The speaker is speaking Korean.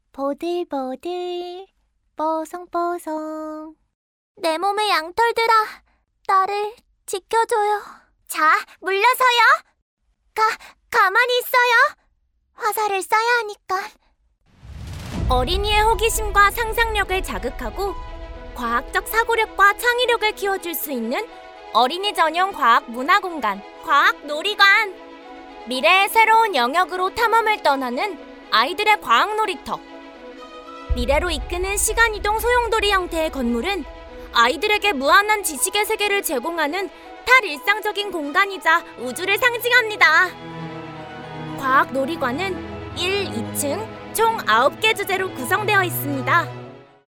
보들보들 뽀송뽀송. 내 몸의 양털들아, 나를 지켜줘요. 자, 물러서요. 가만히 있어요. 화살을 쏴야 하니까. 어린이의 호기심과 상상력을 자극하고 과학적 사고력과 창의력을 키워줄 수 있는 어린이 전용 과학 문화 공간, 과학 놀이관. 미래의 새로운 영역으로 탐험을 떠나는 아이들의 과학 놀이터. 미래로 이끄는 시간이동 소용돌이 형태의 건물은 아이들에게 무한한 지식의 세계를 제공하는 탈일상적인 공간이자 우주를 상징합니다. 과학 놀이관은 1, 2층 총 9개 주제로 구성되어 있습니다.